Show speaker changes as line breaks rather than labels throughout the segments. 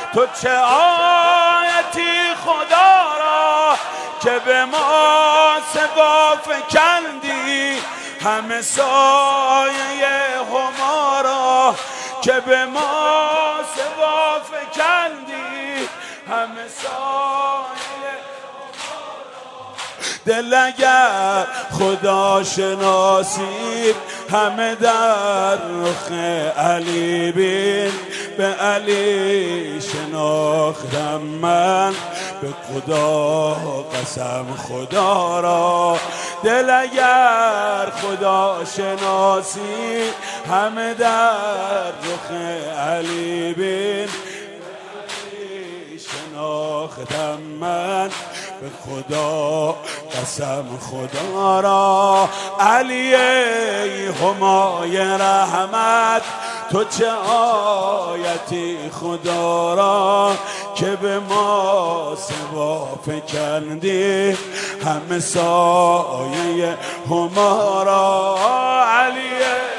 تو چه آیتی خدا را که به ما سوا فکندی، همه سایه هما را که به ما سوا فکندی، همه سایه دل اگر خدا شناسی همه در رخ علی بین، به علی شناختم من به خدا قسم خدا را. دل اگر خدا شناسی همه در رخ علی بین، شناختم من به خدا قسم خدا را. علی ای همای رحمت تو چه آیتی خدا را که به ما سوا فکندی، همه سایه هما را. علی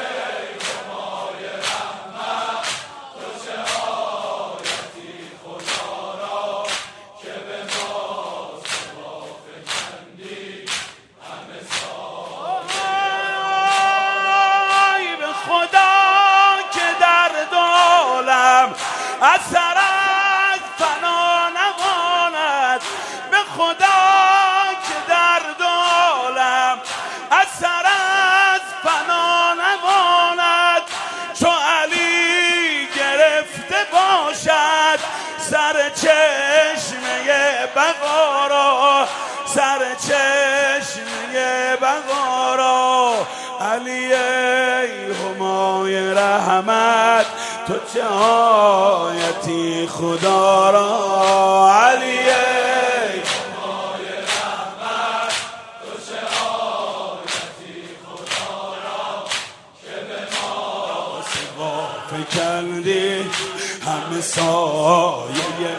اثرت فنا نماند، به خدا که در عالم اثرت فنا نماند. چو علی گرفته باشد سر چشمه بقا را، سر چشمه بقا را. علی ای همای رحمت تو چه آیتی خدا را. علی ای همای رحمت تو چه آیتی خدا را که به ما سوا فکندی، همه سایه.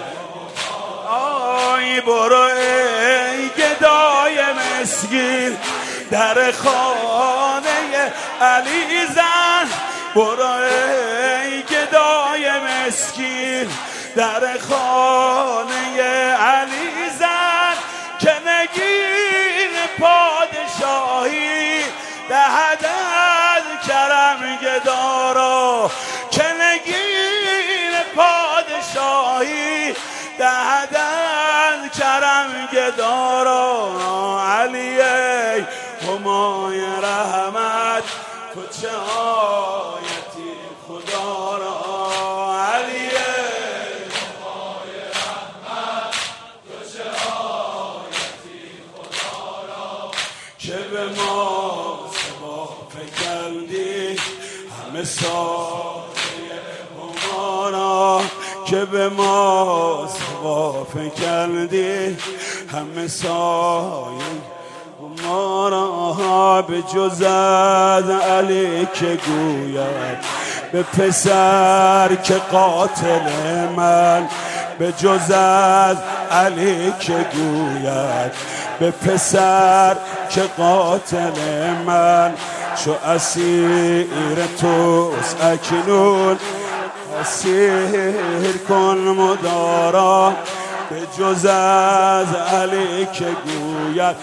آی برو ای گدای مسکین در خانه علی زن، برو ای گدای مسکین در خانه علی زن، که نگین پادشاهی دهد از کرم گدا را، که نگین پادشاهی دهد از کرم گدا را. علی ای همای رحمت تو چه آیتی خدا را. علی ای همای رحمت تو چه آیتی خدا را که به ما سوا فکندی، همه سایه هما را که به ما سوا فکندی، همه سایه ما را. به جز از علی که گوید به پسر که قاتل من، به جز از علی که گوید به پسر که قاتل من، چو اسیر توست اکنون اسیر کن مدارا. به جز از علی که گوید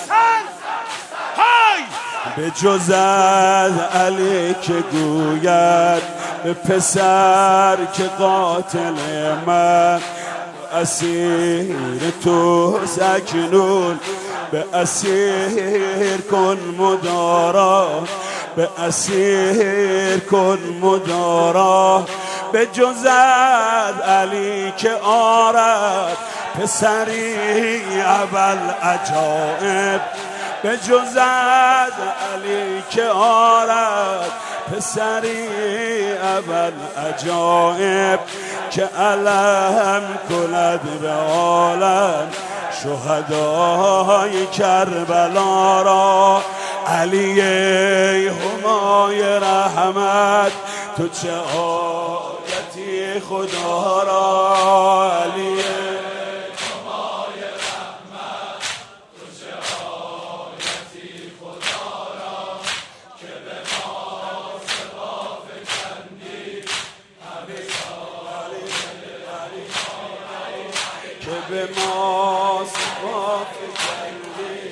به جز از علی که گوید به پسر که قاتل من، اسیر تو اکنون به اسیر کن مدارا، به اسیر کن مدارا. به جز از علی که آرد پسری اول عجائب، به جز از علی که آرد پسری اول عجائب، که علم کند به عالم شهدای کربلا را. علی همای رحمت تو چه آیتی خدا را. علی که به ماست ما فکندی